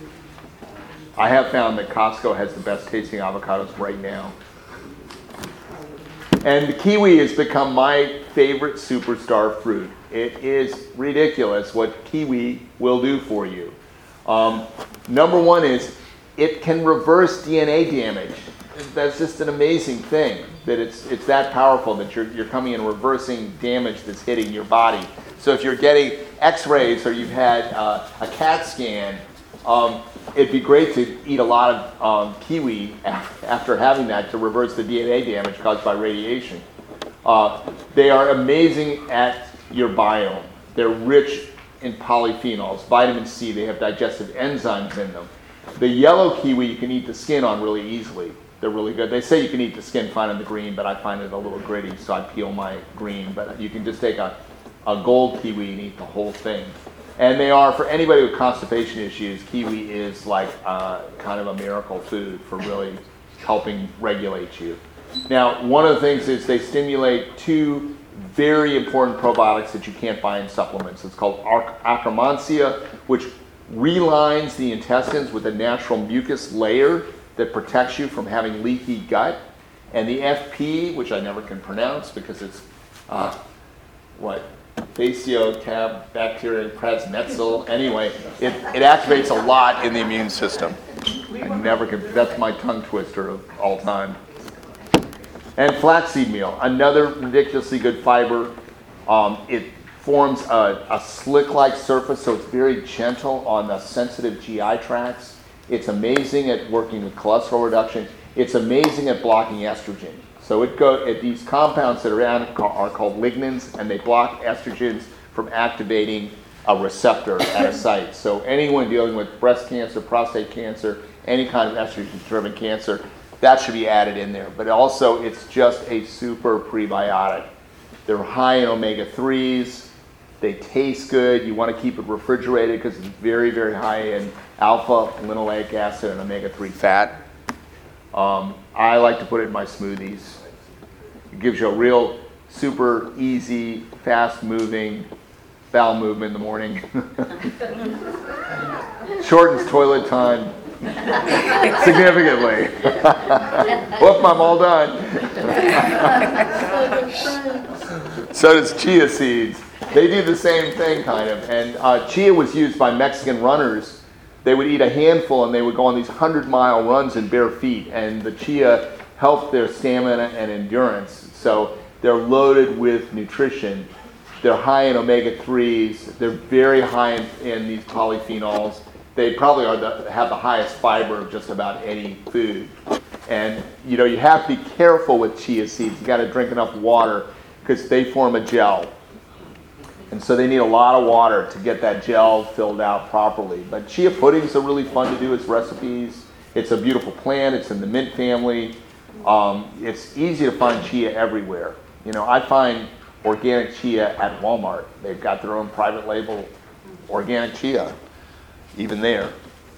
I have found that Costco has the best tasting avocados right now. And the kiwi has become my favorite superstar fruit. It is ridiculous what kiwi will do for you. Um, number one is it can reverse D N A damage. that's just an amazing thing, that it's it's that powerful, that you're you're coming and reversing damage that's hitting your body. So if you're getting x-rays or you've had uh, a CAT scan, um, it'd be great to eat a lot of um, kiwi after having that to reverse the D N A damage caused by radiation. Uh, they are amazing at your biome. They're rich in polyphenols, vitamin C, they have digestive enzymes in them. The yellow kiwi you can eat the skin on really easily. They're really good. They say you can eat the skin fine on the green, but I find it a little gritty, so I peel my green. But you can just take a, a gold kiwi and eat the whole thing. And they are, for anybody with constipation issues, kiwi is like uh, kind of a miracle food for really helping regulate you. Now, one of the things is they stimulate two very important probiotics that you can't buy in supplements. It's called Akkermansia, which relines the intestines with a natural mucus layer that protects you from having leaky gut. And the F P, which I never can pronounce because it's, uh, what, Faeciotabacteria praesenetzel. Anyway, it, it activates a lot in the immune system. I never can, that's my tongue twister of all time. And flaxseed meal, another ridiculously good fiber. Um, it forms a, a slick-like surface, so it's very gentle on the sensitive G I tracts. It's amazing at working with cholesterol reduction. It's amazing at blocking estrogen. So it go, it, these compounds that are, in, are called lignans, and they block estrogens from activating a receptor at a site. So anyone dealing with breast cancer, prostate cancer, any kind of estrogen-driven cancer, that should be added in there. But also, it's just a super prebiotic. They're high in omega threes. They taste good. You want to keep it refrigerated because it's very, very high in alpha linoleic acid and omega three fat. Um, I like to put it in my smoothies. It gives you a real super easy, fast-moving bowel movement in the morning. Shortens toilet time significantly. Whoop, I'm all done. So does chia seeds. They do the same thing, kind of. And uh, chia was used by Mexican runners. They would eat a handful and they would go on these hundred-mile runs in bare feet. And the chia helped their stamina and endurance. So they're loaded with nutrition. They're high in omega threes. They're very high in, in these polyphenols. They probably are the, have the highest fiber of just about any food. And you know, you have to be careful with chia seeds. You got to drink enough water because they form a gel. And so they need a lot of water to get that gel filled out properly. But chia puddings are really fun to do as recipes. It's a beautiful plant. It's in the mint family. Um, it's easy to find chia everywhere. You know, I find organic chia at Walmart. They've got their own private label organic chia, even there.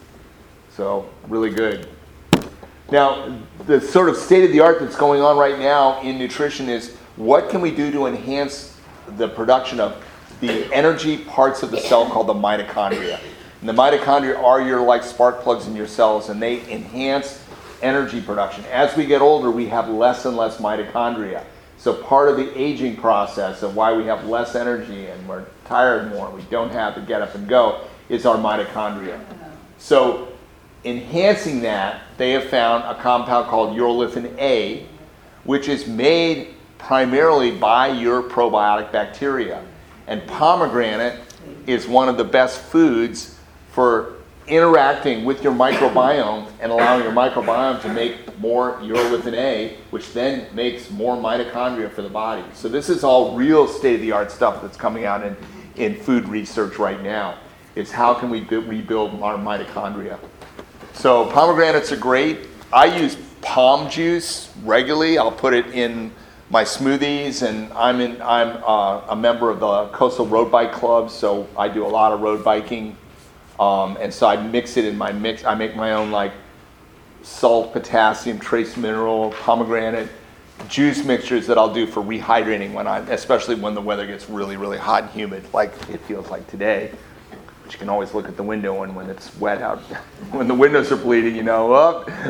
So, really good. Now, the sort of state-of-the-art that's going on right now in nutrition is what can we do to enhance the production of the energy parts of the cell called the mitochondria. And the mitochondria are your like spark plugs in your cells, and they enhance energy production. As we get older, we have less and less mitochondria. So part of the aging process of why we have less energy and we're tired more, we don't have to get up and go, is our mitochondria. So enhancing that, they have found a compound called urolithin A, which is made primarily by your probiotic bacteria. And pomegranate is one of the best foods for interacting with your microbiome and allowing your microbiome to make more urolithin A, which then makes more mitochondria for the body. So this is all real state-of-the-art stuff that's coming out in, in food research right now. Is how can we bu- rebuild our mitochondria. So pomegranates are great. I use palm juice regularly. I'll put it in my smoothies, and I'm in. I'm uh, a member of the Coastal Road Bike Club, so I do a lot of road biking, um, and so I mix it in my mix. I make my own like salt, potassium, trace mineral, pomegranate juice mixtures that I'll do for rehydrating when I, especially when the weather gets really, really hot and humid, like it feels like today. But you can always look at the window, and when it's wet out, when the windows are bleeding, you know, oh.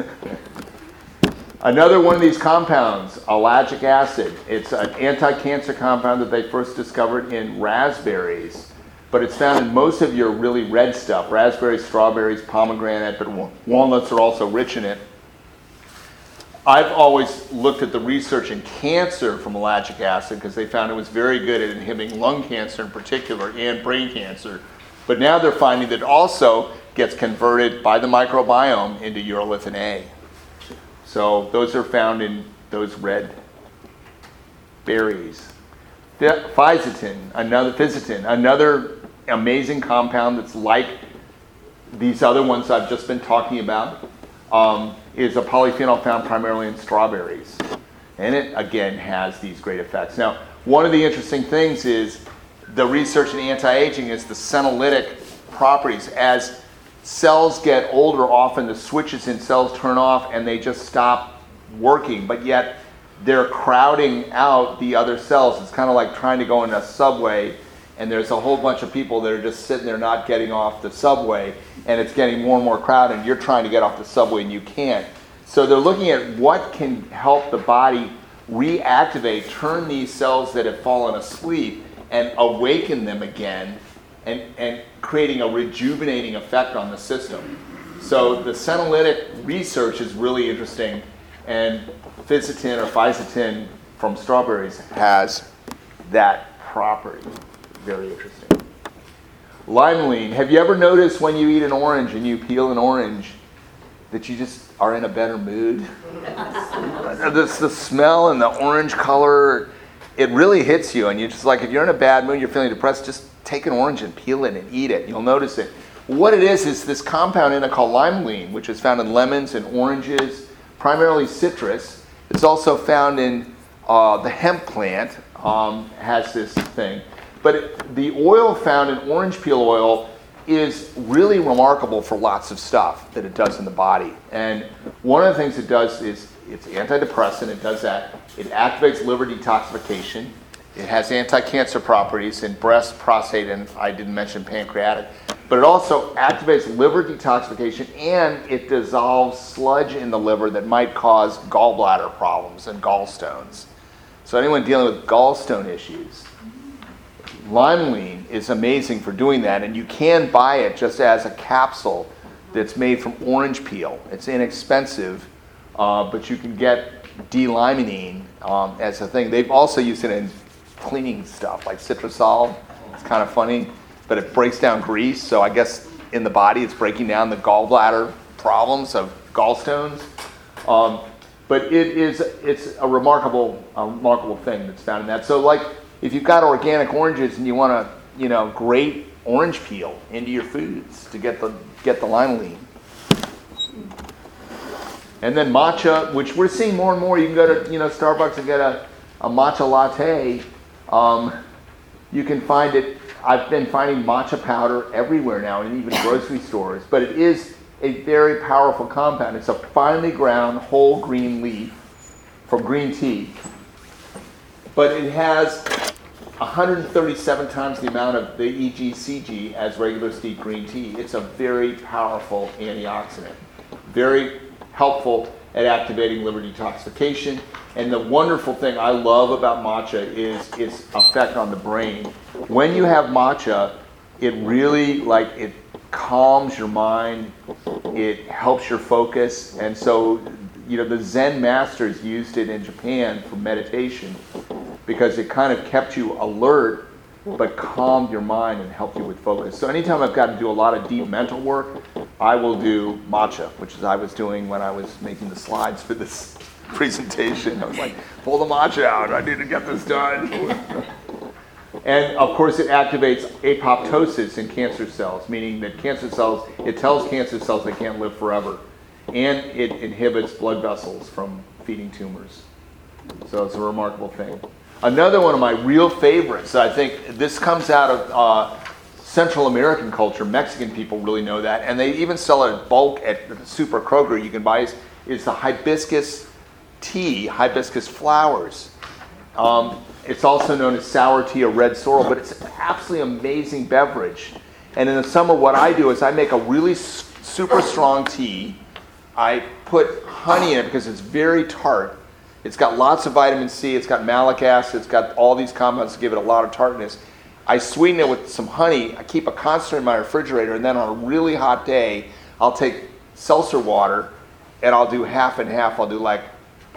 Another one of these compounds, ellagic acid. It's an anti-cancer compound that they first discovered in raspberries, but it's found in most of your really red stuff, raspberries, strawberries, pomegranate, but walnuts are also rich in it. I've always looked at the research in cancer from ellagic acid because they found it was very good at inhibiting lung cancer in particular and brain cancer. But now they're finding that it also gets converted by the microbiome into urolithin A. So those are found in those red berries. Fisetin, another fisetin, another amazing compound that's like these other ones I've just been talking about, um, is a polyphenol found primarily in strawberries. And it, again, has these great effects. Now, one of the interesting things is the research in anti-aging is the senolytic properties. As cells get older, often the switches in cells turn off and they just stop working, but yet they're crowding out the other cells. It's kind of like trying to go in a subway and there's a whole bunch of people that are just sitting there not getting off the subway, and it's getting more and more crowded, and you're trying to get off the subway and you can't. So they're looking at what can help the body reactivate, turn these cells that have fallen asleep and awaken them again, and, and creating a rejuvenating effect on the system. So the senolytic research is really interesting, and fisetin or fisetin from strawberries has that property. Very interesting. Limonene. Have you ever noticed when you eat an orange and you peel an orange that you just are in a better mood? This, the smell and the orange color, it really hits you, and you're just like, if you're in a bad mood, you're feeling depressed, just take an orange and peel it and eat it. You'll notice it. What it is is this compound in it called limonene, which is found in lemons and oranges, primarily citrus. It's also found in uh, the hemp plant, um, has this thing. But it, the oil found in orange peel oil is really remarkable for lots of stuff that it does in the body. And one of the things it does is it's antidepressant. It does that. It activates liver detoxification. It has anti-cancer properties in breast, prostate, and I didn't mention pancreatic. But it also activates liver detoxification, and it dissolves sludge in the liver that might cause gallbladder problems and gallstones. So anyone dealing with gallstone issues, limonene is amazing for doing that, and you can buy it just as a capsule that's made from orange peel. It's inexpensive, uh, but you can get D-limonene um, as a thing. They've also used it in cleaning stuff like Citrusol. It's kind of funny, but it breaks down grease, so I guess in the body it's breaking down the gallbladder problems of gallstones. Um, but it is it's a remarkable, a remarkable thing that's found in that. So like, if you've got organic oranges and you want to, you know, grate orange peel into your foods to get the get the limonene. And then matcha, which we're seeing more and more. You can go to, you know, Starbucks and get a, a matcha latte. Um, you can find it. I've been finding matcha powder everywhere now, in even grocery stores. But it is a very powerful compound. It's a finely ground whole green leaf from green tea. But it has one hundred thirty-seven times the amount of the E G C G as regular steep green tea. It's a very powerful antioxidant, very helpful at activating liver detoxification. And the wonderful thing I love about matcha is its effect on the brain. When you have matcha, it really, like, it calms your mind, it helps your focus, and so, you know, the Zen masters used it in Japan for meditation, because it kind of kept you alert, but calmed your mind and helped you with focus. So anytime I've got to do a lot of deep mental work, I will do matcha, which is I was doing when I was making the slides for this presentation. I was like, pull the matcha out, I need to get this done. And of course it activates apoptosis in cancer cells, meaning that cancer cells, it tells cancer cells they can't live forever. And it inhibits blood vessels from feeding tumors. So it's a remarkable thing. Another one of my real favorites, I think this comes out of uh, Central American culture. Mexican people really know that. And they even sell it in bulk at the Super Kroger you can buy, is, is the hibiscus tea, hibiscus flowers. Um, it's also known as sour tea or red sorrel, but it's an absolutely amazing beverage. And in the summer, what I do is I make a really s- super strong tea. I put honey in it because it's very tart. It's got lots of vitamin C, it's got malic acid, it's got all these compounds to give it a lot of tartness. I sweeten it with some honey, I keep a concentrate in my refrigerator, and then on a really hot day, I'll take seltzer water, and I'll do half and half. I'll do like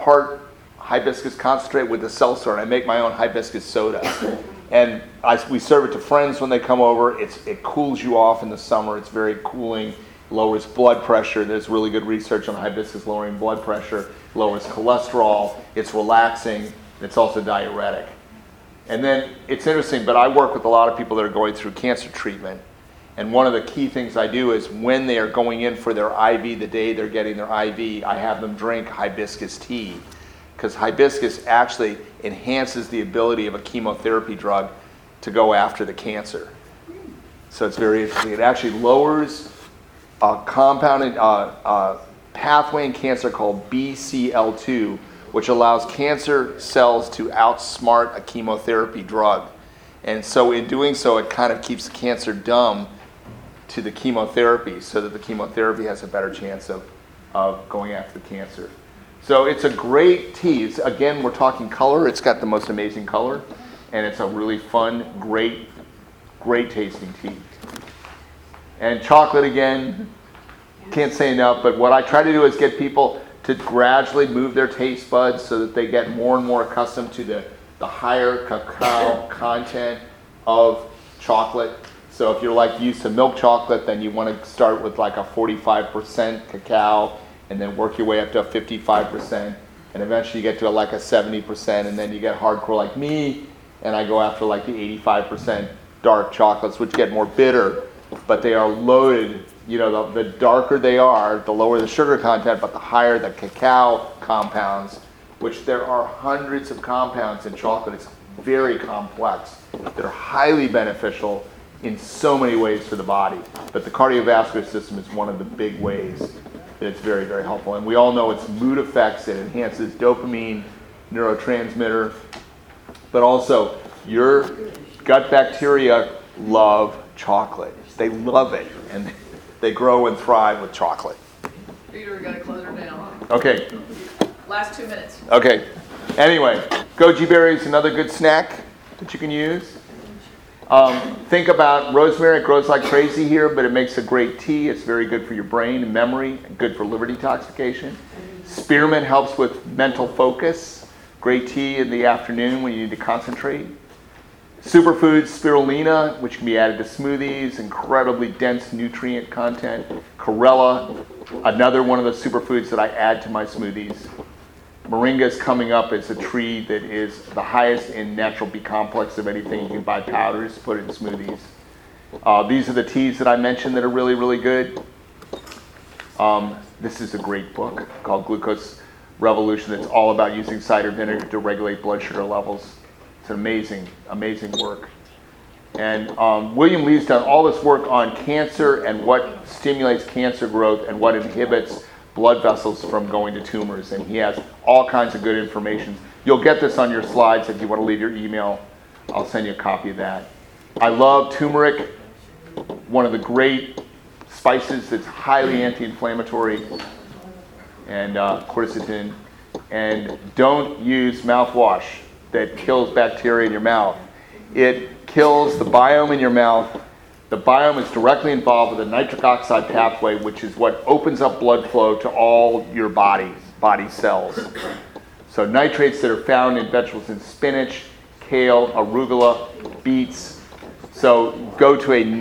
part hibiscus concentrate with the seltzer, and I make my own hibiscus soda. And I, we serve it to friends when they come over. It's, it cools you off in the summer. It's very cooling, lowers blood pressure. There's really good research on hibiscus lowering blood pressure, lowers cholesterol. It's relaxing. It's also diuretic. And then it's interesting, but I work with a lot of people that are going through cancer treatment. And one of the key things I do is when they are going in for their I V, the day they're getting their I V, I have them drink hibiscus tea. Because hibiscus actually enhances the ability of a chemotherapy drug to go after the cancer. So it's very interesting. It actually lowers a compounded uh, uh, pathway in cancer called B C L two, which allows cancer cells to outsmart a chemotherapy drug. And so in doing so, it kind of keeps the cancer dumb to the chemotherapy so that the chemotherapy has a better chance of, of going after the cancer. So it's a great tea. It's, again, we're talking color. It's got the most amazing color. And it's a really fun, great, great tasting tea. And chocolate, again, can't say enough, but what I try to do is get people to gradually move their taste buds so that they get more and more accustomed to the, the higher cacao content of chocolate. So if you're like used to milk chocolate, then you want to start with like a forty-five percent cacao and then work your way up to a fifty-five percent. And eventually you get to like a seventy percent, and then you get hardcore like me, and I go after like the eighty-five percent dark chocolates, which get more bitter, but they are loaded. You know, the, the darker they are, the lower the sugar content, but the higher the cacao compounds, which there are hundreds of compounds in chocolate. It's very complex. They're highly beneficial in so many ways for the body. But the cardiovascular system is one of the big ways that it's very, very helpful. And we all know its mood effects. It enhances dopamine, neurotransmitter, but also your gut bacteria love chocolate. They love it. And they grow and thrive with chocolate. Peter, we gotta close her down. Okay. Last two minutes. Okay. Anyway, goji berry is another good snack that you can use. Um, think about rosemary. It grows like crazy here, but it makes a great tea. It's very good for your brain and memory, and good for liver detoxification. Spearmint helps with mental focus. Great tea in the afternoon when you need to concentrate. Superfoods, spirulina, which can be added to smoothies, incredibly dense nutrient content. Chlorella, another one of the superfoods that I add to my smoothies. Moringa is coming up as a tree that is the highest in natural B complex of anything. You can buy powders, put it in smoothies. Uh, these are the teas that I mentioned that are really, really good. Um, this is a great book called Glucose Revolution that's all about using cider vinegar to regulate blood sugar levels. It's an amazing, amazing work. And um, William Lee's done all this work on cancer and what stimulates cancer growth and what inhibits blood vessels from going to tumors. And he has all kinds of good information. You'll get this on your slides if you want to leave your email. I'll send you a copy of that. I love turmeric, one of the great spices that's highly anti-inflammatory, and uh, quercetin. And don't use mouthwash that kills bacteria in your mouth. It kills the biome in your mouth. The biome is directly involved with the nitric oxide pathway, which is what opens up blood flow to all your body, body cells. So nitrates that are found in vegetables in spinach, kale, arugula, beets. So go to a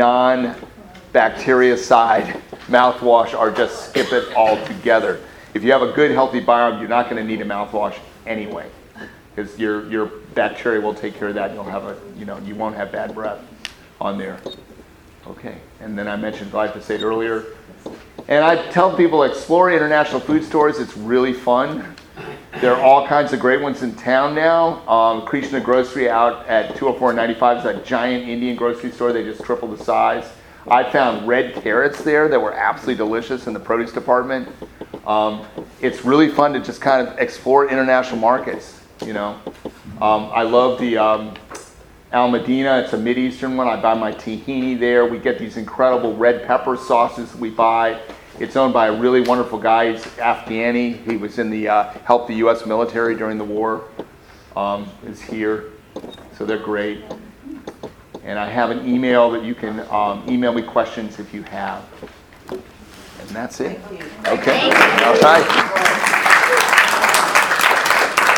non-bactericide mouthwash or just skip it altogether. If you have a good, healthy biome, you're not going to need a mouthwash anyway, because your your bacteria will take care of that. You'll have a, you know, you won't have bad breath on there. Okay, and then I mentioned glyphosate earlier. And I tell people, explore international food stores. It's really fun. There are all kinds of great ones in town now. Um, Krishna Grocery out at two oh four and ninety-five is a giant Indian grocery store. They just tripled the size. I found red carrots there that were absolutely delicious in the produce department. Um, it's really fun to just kind of explore international markets, you know. Um, I love the um, Al Medina. It's a Mideastern one. I buy my tahini there. We get these incredible red pepper sauces that we buy. It's owned by a really wonderful guy. He's Afghani. He was in the, uh, helped the U S military during the war. Um, is here. So they're great. And I have an email that you can um, email me questions if you have. And that's it. Okay. All right.